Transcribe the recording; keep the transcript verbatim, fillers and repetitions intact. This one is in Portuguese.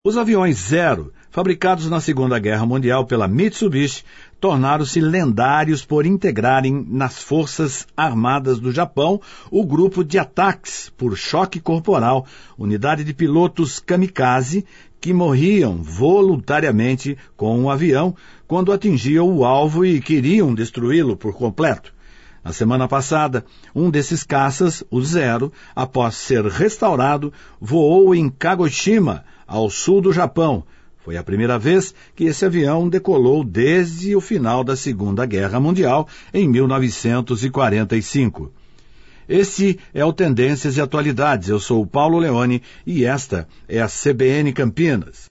Os aviões Zero, fabricados na Segunda Guerra Mundial pela Mitsubishi, tornaram-se lendários por integrarem nas Forças Armadas do Japão o grupo de ataques por choque corporal, unidade de pilotos kamikaze que morriam voluntariamente com um avião quando atingiam o alvo e queriam destruí-lo por completo. Na semana passada, um desses caças, o Zero, após ser restaurado, voou em Kagoshima, ao sul do Japão. Foi a primeira vez que esse avião decolou desde o final da Segunda Guerra Mundial, em mil novecentos e quarenta e cinco. Esse é o Tendências e Atualidades. Eu sou o Paulo Leone e esta é a C B N Campinas.